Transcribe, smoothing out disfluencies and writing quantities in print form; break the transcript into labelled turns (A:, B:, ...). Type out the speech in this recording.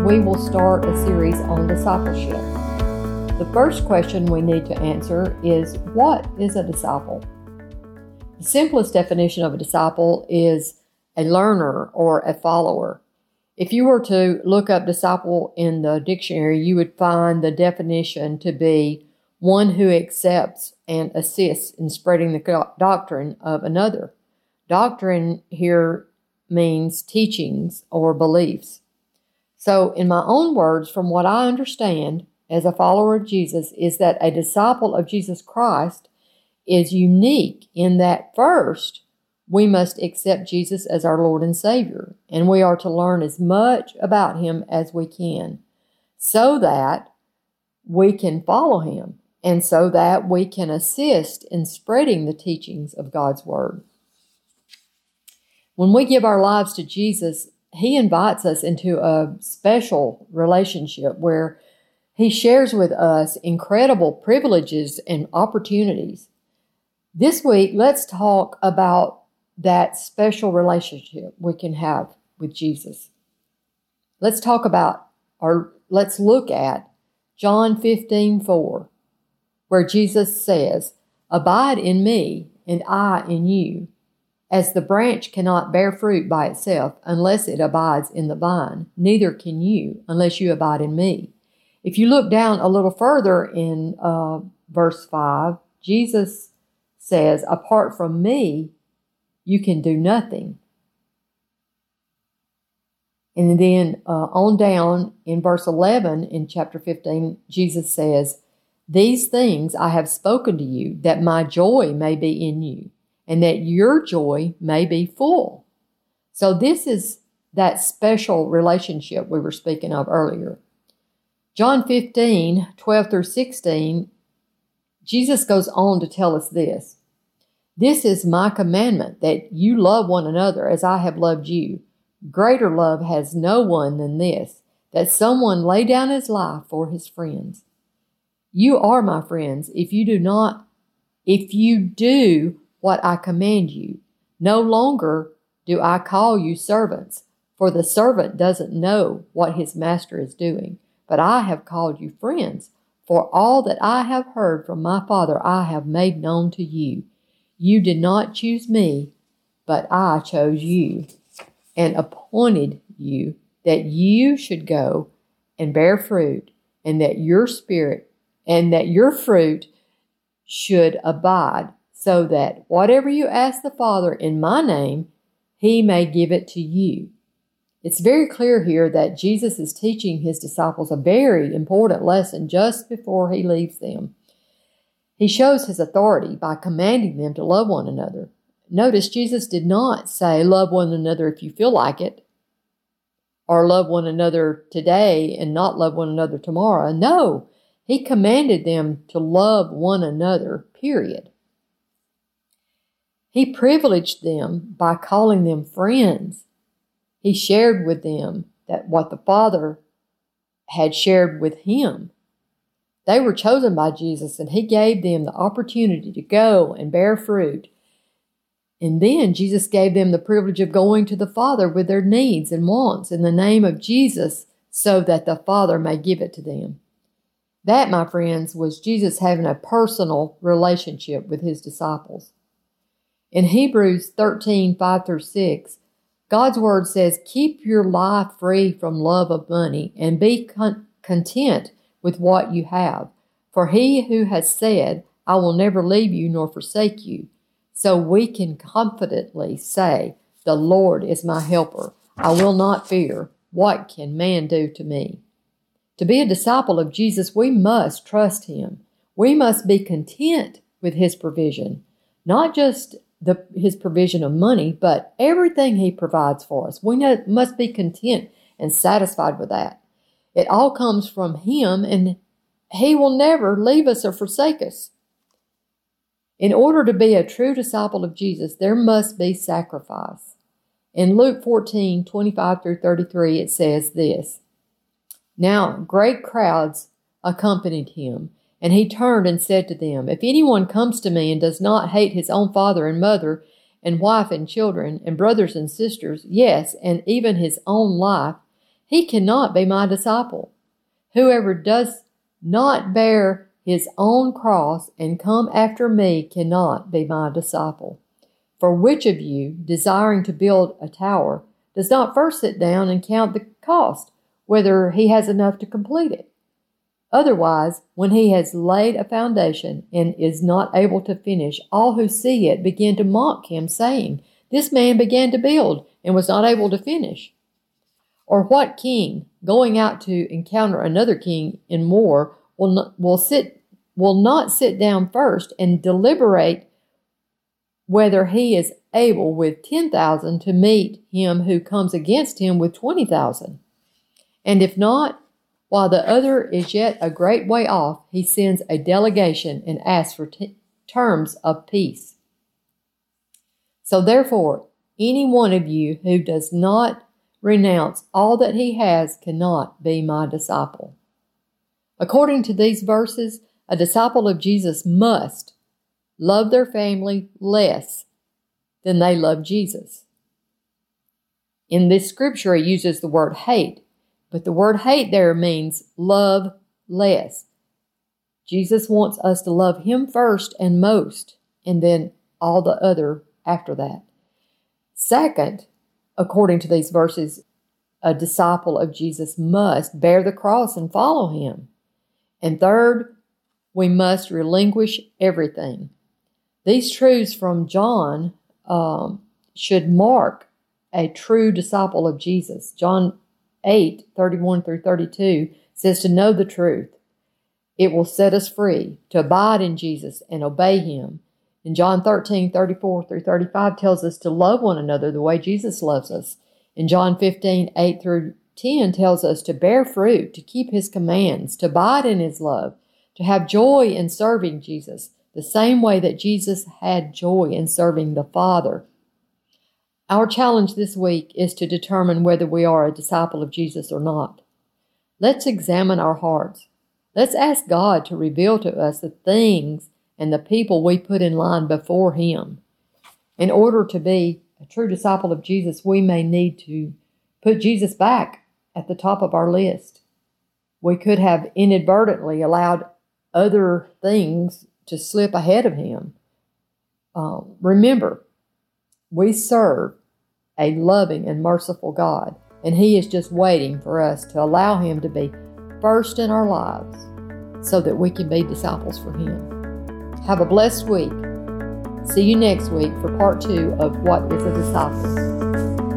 A: we will start a series on discipleship. The first question we need to answer is, what is a disciple? The simplest definition of a disciple is a learner or a follower. If you were to look up disciple in the dictionary, you would find the definition to be one who accepts and assists in spreading the doctrine of another. Doctrine here means teachings or beliefs. So in my own words, from what I understand as a follower of Jesus, is that a disciple of Jesus Christ is unique in that first, we must accept Jesus as our Lord and Savior, and we are to learn as much about Him as we can so that we can follow Him and so that we can assist in spreading the teachings of God's Word. When we give our lives to Jesus, He invites us into a special relationship where He shares with us incredible privileges and opportunities. This week, let's talk about that special relationship we can have with Jesus. Let's look at John 15:4, where Jesus says, "Abide in me, and I in you. As the branch cannot bear fruit by itself unless it abides in the vine, neither can you unless you abide in me." If you look down a little further in verse 5, Jesus says, "Apart from me, you can do nothing." And then on down in verse 11 in chapter 15, Jesus says, "These things I have spoken to you, that my joy may be in you, and that your joy may be full." So this is that special relationship we were speaking of earlier. John 15:12 through 16, Jesus goes on to tell us this. "This is my commandment, that you love one another as I have loved you. Greater love has no one than this, that someone lay down his life for his friends. You are my friends if you do what I command you. No longer do I call you servants, for the servant doesn't know what his master is doing. But I have called you friends, for all that I have heard from my Father I have made known to you. You did not choose me, but I chose you, and appointed you that you should go and bear fruit, and that your fruit should abide, so that whatever you ask the Father in my name, He may give it to you." It's very clear here that Jesus is teaching His disciples a very important lesson just before He leaves them. He shows His authority by commanding them to love one another. Notice Jesus did not say, "Love one another if you feel like it," or "Love one another today and not love one another tomorrow." No, He commanded them to love one another, period. He privileged them by calling them friends. He shared with them that what the Father had shared with Him. They were chosen by Jesus, and He gave them the opportunity to go and bear fruit. And then Jesus gave them the privilege of going to the Father with their needs and wants in the name of Jesus, so that the Father may give it to them. That, my friends, was Jesus having a personal relationship with His disciples. In Hebrews 13:5 through 6, God's Word says, "Keep your life free from love of money, and be content with what you have. For He who has said, 'I will never leave you nor forsake you,' so we can confidently say, 'The Lord is my helper. I will not fear. What can man do to me?'" To be a disciple of Jesus, we must trust Him. We must be content with His provision, not just His provision of money, but everything He provides for us. We must be content and satisfied with that. It all comes from Him, and He will never leave us or forsake us. In order to be a true disciple of Jesus, there must be sacrifice. In Luke 14:25 through 33, it says this, "Now great crowds accompanied Him, and He turned and said to them, 'If anyone comes to me and does not hate his own father and mother and wife and children and brothers and sisters, yes, and even his own life, he cannot be my disciple. Whoever does not bear his own cross and come after me cannot be my disciple. For which of you, desiring to build a tower, does not first sit down and count the cost, whether he has enough to complete it? Otherwise, when he has laid a foundation and is not able to finish, all who see it begin to mock him, saying, "This man began to build and was not able to finish." Or what king, going out to encounter another king in war, will not sit down first and deliberate whether he is able with 10,000 to meet him who comes against him with 20,000? And if not, while the other is yet a great way off, he sends a delegation and asks for terms of peace. So therefore, any one of you who does not renounce all that he has cannot be my disciple. According to these verses, a disciple of Jesus must love their family less than they love Jesus. In this scripture, it uses the word hate, but the word hate there means love less. Jesus wants us to love him first and most, and then all the other after that. Second, according to these verses, a disciple of Jesus must bear the cross and follow him. And third, we must relinquish everything. These truths from John should mark a true disciple of Jesus. John 8:31-32 says to know the truth. It will set us free, to abide in Jesus and obey him. And John 13:34-35 tells us to love one another the way Jesus loves us. And John 15:8-10 tells us to bear fruit, to keep his commands, to abide in his love, to have joy in serving Jesus, the same way that Jesus had joy in serving the Father. Our challenge this week is to determine whether we are a disciple of Jesus or not. Let's examine our hearts. Let's ask God to reveal to us the things and the people we put in line before him. In order to be a true disciple of Jesus, we may need to put Jesus back at the top of our list. We could have inadvertently allowed other things to slip ahead of him. Remember, we serve a loving and merciful God, and he is just waiting for us to allow him to be first in our lives so that we can be disciples for him. Have a blessed week. See you next week for part 2 of What is a Disciple?